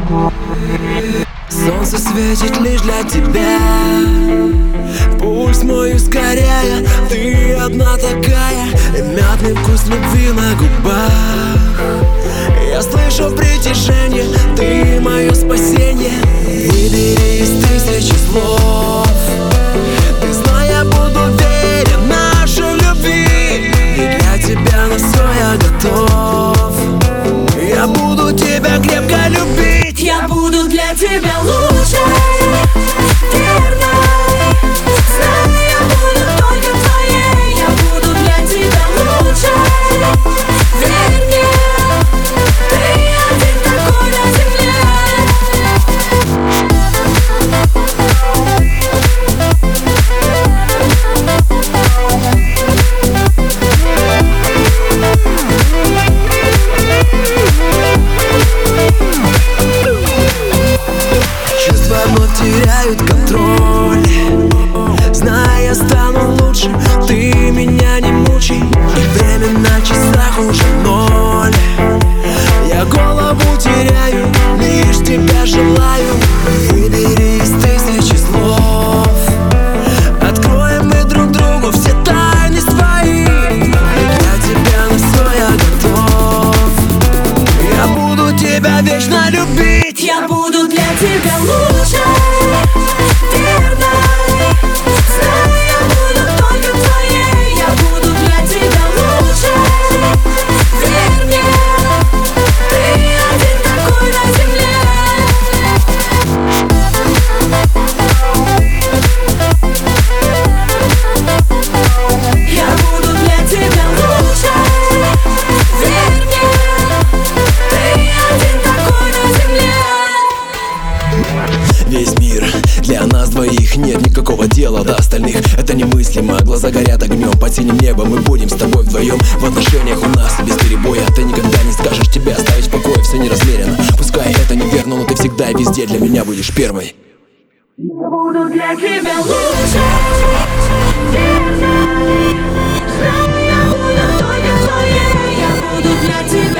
Солнце светит лишь для тебя, пульс мой ускоряя. Ты одна такая, и мятный вкус любви на губах. Я слышу притяжение, ты мое спасение. Выбери из тысячи слов. Ты знай, я буду верен нашей любви, и для тебя на все я готов. Я буду тебя крепко любить. Я буду для тебя лучшей, верной. Знай, я буду только твоей. Я буду для тебя лучшей, верь мне. Ты один такой на земле. Чувства вновь теряют контроль. Знай, я стану лучше, ты меня не мучай. И время на часах уже 0. Я голову теряю, лишь тебя желаю. Выбери из тысячи слов. Откроем мы друг другу все тайны свои. Для тебя на все я готов. Я буду тебя вечно любить. Я буду для тебя лучшей, верной. Знай, я буду только твоей. Я буду для тебя лучшей, верь мне. Ты один такой на земле. Я буду для тебя лучшей, верь мне. Ты один такой на земле. Весь мир для нас двоих, нет никакого дела до остальных. Это немыслимо, глаза горят огнем. Под синим небом мы будем с тобой вдвоем. В отношениях у нас без перебоя. Ты никогда не скажешь тебя оставить в покое. Все неразмеренно, пускай это неверно, но ты всегда и везде для меня будешь первой. Я буду для тебя лучшей, верной. Знай, я буду только твоей. Я буду для тебя